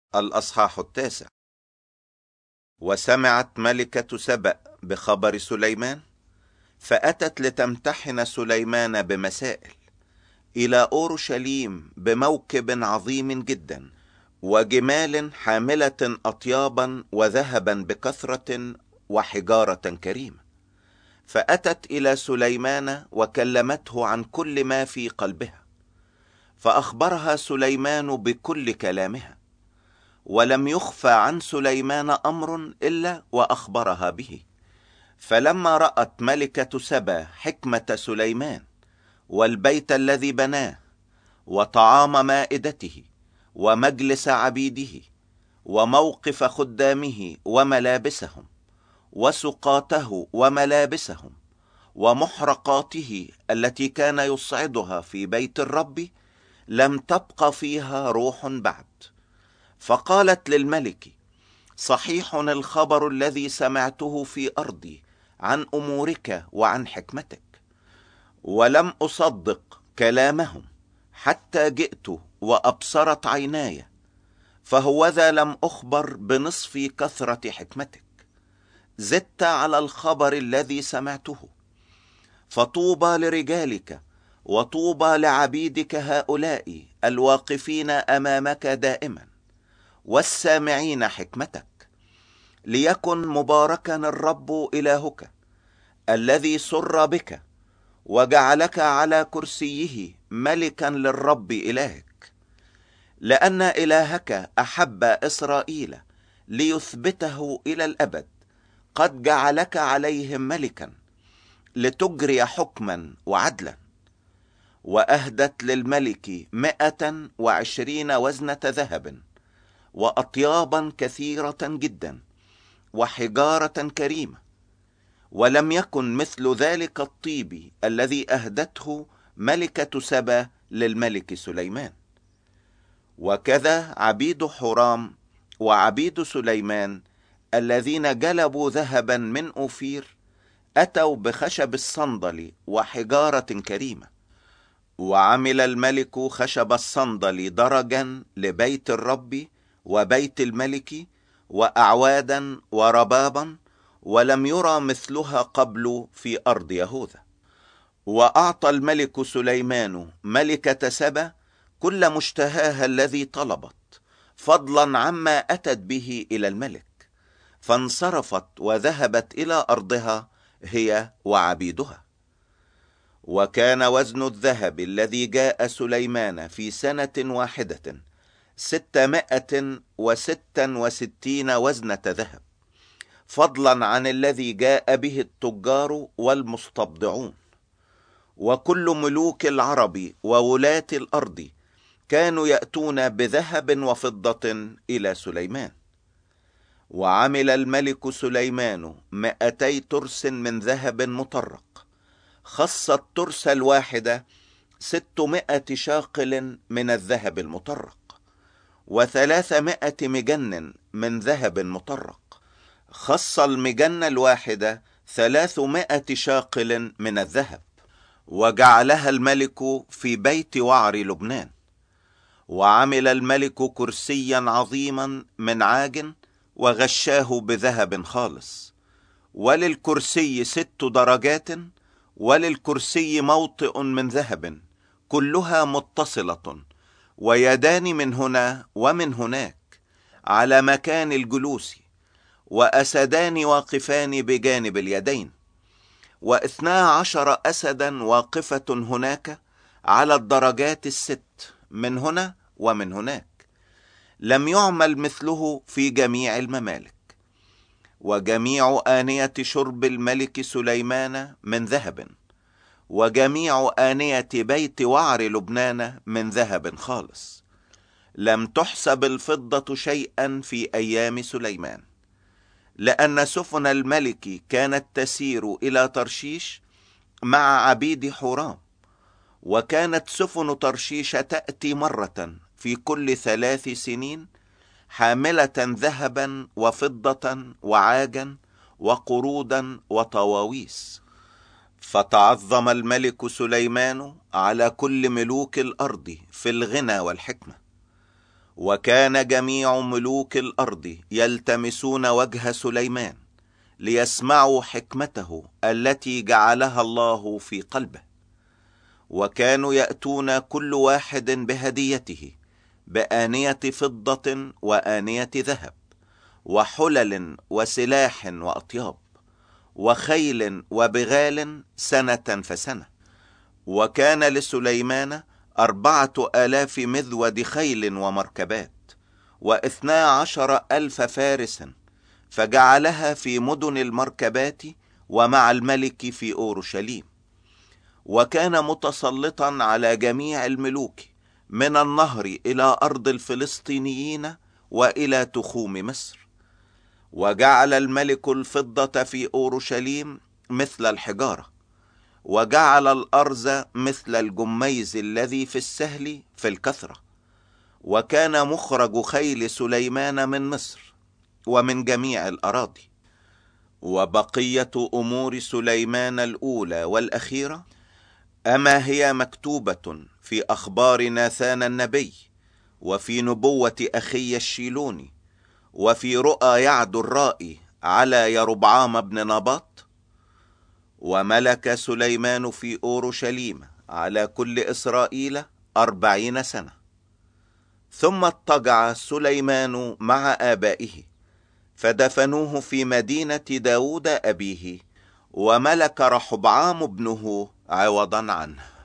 الأصحاح 9. وسمعت ملكة سبأ بخبر سليمان، فأتت لتمتحن سليمان بمسائل إلى أورشليم بموكب عظيم جدا، وجمال حاملة أطيابا وذهبا بكثرة وحجارة كريمة. فأتت إلى سليمان وكلمته عن كل ما في قلبها، فأخبرها سليمان بكل كلامها، ولم يخفى عن سليمان أمر إلا وأخبرها به. فلما رأت ملكة سبا حكمة سليمان والبيت الذي بناه وطعام مائدته ومجلس عبيده وموقف خدامه وملابسهم وسقاته وملابسهم ومحرقاته التي كان يصعدها في بيت الرب، لم تبق فيها روح بعد. فقالت للملك: صحيح الخبر الذي سمعته في أرضي عن أمورك وعن حكمتك، ولم أصدق كلامهم حتى جئت وأبصرت عيناي، فهوذا لم أخبر بنصف كثرة حكمتك، زدت على الخبر الذي سمعته. فطوبى لرجالك وطوبى لعبيدك هؤلاء الواقفين أمامك دائما والسامعين حكمتك، ليكن مباركا الرب إلهك الذي سر بك وجعلك على كرسيه ملكا للرب إلهك، لأن إلهك أحب إسرائيل ليثبته إلى الأبد، قد جعلك عليهم ملكا لتجري حكما وعدلا. وأهدت للملك 120 وزنة ذهب وأطيابا كثيرة جدا وحجارة كريمة، ولم يكن مثل ذلك الطيب الذي أهدته ملكة سبا للملك سليمان. وكذا عبيد حرام وعبيد سليمان الذين جلبوا ذهبا من أوفير أتوا بخشب الصندل وحجارة كريمة. وعمل الملك خشب الصندل درجا لبيت الرب وبيت الملك وأعوادا وربابا، ولم يرى مثلها قبل في أرض يهوذا. وأعطى الملك سليمان ملكة سبا كل مشتهاها الذي طلبت، فضلا عما أتت به إلى الملك، فانصرفت وذهبت إلى أرضها هي وعبيدها. وكان وزن الذهب الذي جاء سليمان في سنة واحدة 666 وزنة ذهب، فضلا عن الذي جاء به التجار والمستبضعون. وكل ملوك العرب وولاة الأرض كانوا يأتون بذهب وفضة إلى سليمان. وعمل الملك سليمان 200 ترس من ذهب مطرق، خص الترس الواحدة 600 شاقل من الذهب المطرق، و300 مجن من ذهب مطرق، خص المجن الواحدة 300 شاقل من الذهب، وجعلها الملك في بيت وعر لبنان. وعمل الملك كرسيا عظيما من عاج وغشاه بذهب خالص، وللكرسي 6 درجات، وللكرسي موطئ من ذهب كلها متصلة، ويدان من هنا ومن هناك على مكان الجلوس، وأسدان واقفان بجانب اليدين، و12 أسدا واقفة هناك على الدرجات 6 من هنا ومن هناك. لم يعمل مثله في جميع الممالك. وجميع آنية شرب الملك سليمان من ذهب، وجميع آنية بيت وعر لبنان من ذهب خالص. لم تحسب الفضة شيئا في أيام سليمان، لأن سفن الملك كانت تسير إلى ترشيش مع عبيد حرام، وكانت سفن ترشيش تأتي مرة في كل 3 سنين، حاملة ذهبا وفضة وعاجا وقرودا وطواويس. فتعظم الملك سليمان على كل ملوك الأرض في الغنى والحكمة. وكان جميع ملوك الأرض يلتمسون وجه سليمان ليسمعوا حكمته التي جعلها الله في قلبه، وكانوا يأتون كل واحد بهديته، بآنية فضة وآنية ذهب، وحلل وسلاح وأطياب، وخيل وبغال سنة فسنة. وكان لسليمان 4000 مذود خيل ومركبات، 12,000 فارس، فجعلها في مدن المركبات ومع الملك في أورشليم. وكان متسلطا على جميع الملوك من النهر إلى أرض الفلسطينيين وإلى تخوم مصر. وجعل الملك الفضة في أورشليم مثل الحجارة، وجعل الأرز مثل الجميز الذي في السهل في الكثرة. وكان مخرج خيل سليمان من مصر ومن جميع الأراضي. وبقية أمور سليمان الأولى والأخيرة أما هي مكتوبة في أخبار ناثان النبي، وفي نبوة أخي الشيلوني، وفي رؤى يعد الرائي على يربعام بن نباط. وملك سليمان في أورشليم على كل إسرائيل 40 سنة. ثم اضطجع سليمان مع آبائه، فدفنوه في مدينة داود أبيه، وملك رحبعام ابنه عوضا عنه.